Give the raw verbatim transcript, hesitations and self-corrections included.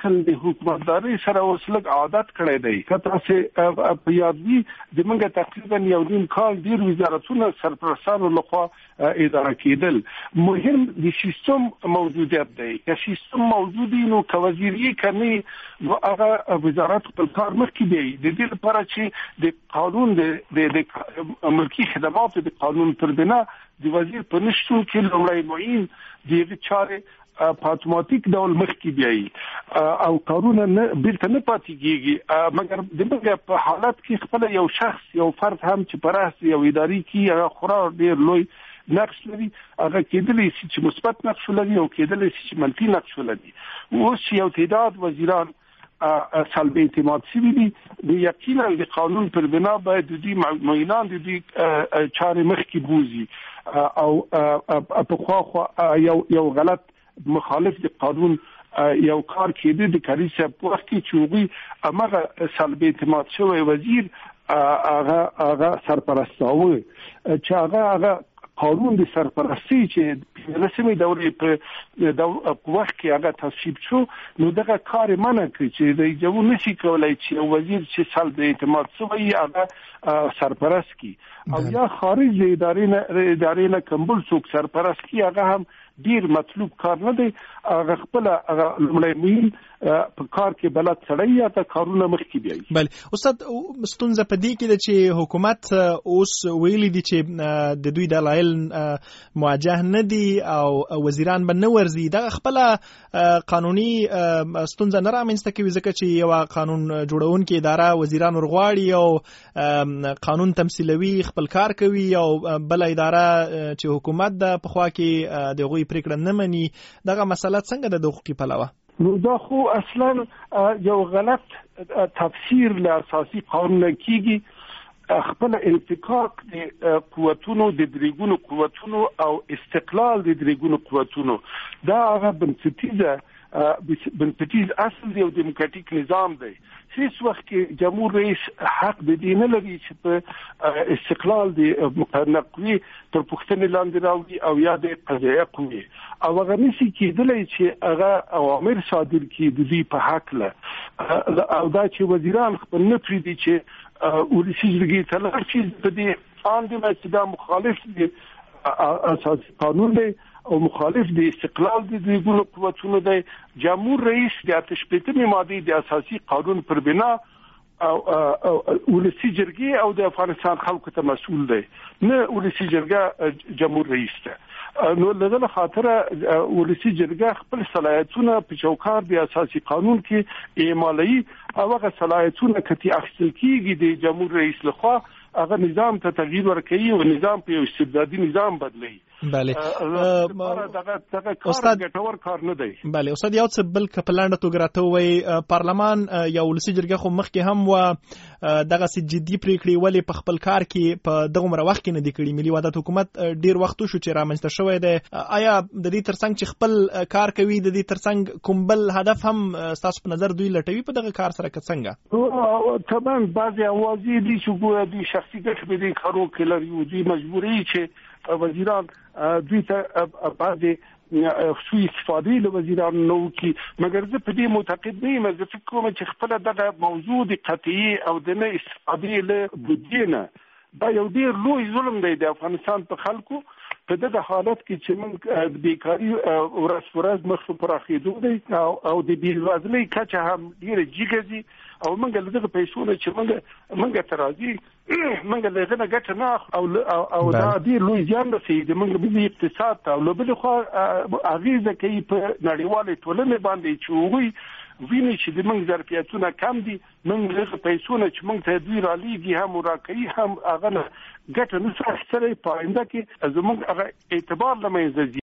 اصل د حکومتداري سره اوس لږ عادت کړی دی. که تاسې په یاد وي زموږ تقریبا یو نیم کال ډېر وزارتونه سرپرستانو لخوا اداره کېدل. مهم د سیستم موجودیت دی. که سیستم موجود وي نو که وزیر یې کني نو هغه وزارت خپل کار مخکې بیایي. د دې لپاره چې د قانون د ملکي خدماتو د قانون پر بنا د وزیر په نشتون کې لومړی معین د هغې چارې په اتوماتیک ډول مخکې بیایي او کارونه نه بیرته نه پاتې کېږي. مګر د موږ په حالت کې خپله یو شخص یو فرد هم چې په رأس یو اداري کې هغه خورا ډېر لوی نقش لري، هغه کېدلی شي چې مثبت نقش ولري او کېدلی شي چې منفي نقش ولري. اوس یو تعداد وزیران سلب اعتماد شوي دي، نو یقینا د قانون پر بنا باید د دوی معینان د دوی چارې مخکې بوځي او پخوا خوا یو یو غلط مخالف د قانون یو کار کېده د کاري صاحب په وخت کې چې هغوی هماغه سلب اعتماد شوی وزیر هغه هغه سرپرستاوه چې هغه هغه قانون د سرپرستي چې پنځلسمې دورې په وخت کې هغه تصویب شو، نو دغه کار منع کړي چې د ایجابو نشي کولای چې وزیر چې سلب اعتماد شوی هغه سرپرست کی او یا خارج د ادارې نه ادارې نه کمبل څوک سرپرست کی، هغه هم ډیر مطلوب کار نه دی. هغه خپل هغه لومړی مهم په کار کې بلد سړی یا ته کارونه مخکې بیایي. بله استاد، ستونزه په دې کې ده چې حکومت اوس ویلي دي چې د دوی دلایل مواجه نه دي او وزیران به نه ورځي. دغه خپله قانوني ستونزه نه رامنځته کوي ځکه چې یوه قانون جوړونکې اداره وزیران ورغواړي او قانون تمثیلوي خپل کار کوي او بله اداره چې حکومت ده پخوا کې د هغوی پریکړه نه مني. دغه مسله څنګه ده د حقوقي پلوه؟ نو دا خو اصلا یو غلط تفسیر له اساسي قانون کېږي. خپل انفکاک د قوتونو د درېګونو قوتونو او استقلال د درېګونو قوتونو دا هغه بنسټیزه بنسټیز اصل دی او دیموکراتیک نظام دی. هیڅ وخت کې جمهور رئیس حق د دې نه لري چې په استقلال د مقننه قوې تر پوښتنې لاندې راوړي او یا د قضایه قوې او هغه نشي کېدلی چې هغه اوامر صادر کړي د دوی په هکله او دا چې وزیران خپل نه پرېږدي چې ولسي جرګې ته لاړ شي. په دې آن دی چې دا مخالف دی اساسي قانون دی او مخالف د استقلال د درېګونو قوتونو دی. جمهور رئیس د اته شپېتمې مادې د اساسي قانون پر بنا او ولسي جرګې او د افغانستان خلکو ته مسؤل دی، نه ولسي جرګه جمهور رئیس ته. نو له دغه خاطره ولسي جرګه خپل صلاحیتونه په چوکاټ د اساسي قانون کې اعمالوي او هغه صلاحیتونه کتي اخیستل کېږي د جمهور رئیس لخوا، هغه نظام ته تغییر ورکوي او نظام په یو استبدادي نظام بدلوي. بله دغه دغه کار ګټور کار نه دی. بله استاد، یو څه بل که په لنډه توګه راته ووایي، پارلمان یا ولسي جرګه خو مخکې هم وه دغسې جدي پرېکړې ولې په خپل کار کې په دغومره وخت کې نه دي کړي؟ ملي وحدت حکومت ډېر وخت وشو چې رامنځته شوی دی. آیا د دې ترڅنګ چې خپل کار کوي د دې ترڅنګ کوم بل هدف هم ستاسو په نظر دوی لټوي په دغه کار سره که څنګه؟ طبعا بعضې اوازې دي چې ګویا دوی شخصي ګټې په دې کارو کې لري او دوی مجبوري چې وزیران دوی ته بعضې سوء استفادې له وزیرانو نه وکړي. مګر زه په دې معتقد نه یم. زه فکر کوم چې خپله دغه موضوع د قطعي او د نه استفادې له بودجې نه دا یو ډېر لوی ظلم دی د افغانستان په خلکو. په دغه حالت کې چې موږ بیکاري ورځ په ورځ مخ په پراخېدو دی او د بېوزلۍ کچه هم ډېره جګه ځي او موږ له دغه پیسو نه چې موږ موږ ته راځي موږ له هغه نه ګټه نه او او دا ډېر لوی زیان رسوي د موږ ملي اقتصاد ته او له بلې خوا اغېزه کوي په نړیوالې ټولنې باندې چې هغوی ویني چې د موږ ظرفیتونه کم دي. موږ له پیسو نه چې موږ ته دوی رالیږي هم راکوي هم هغه نه ګټه نشو اخیستلی. په آینده کې زموږ هغه اعتبار له منځه ځي.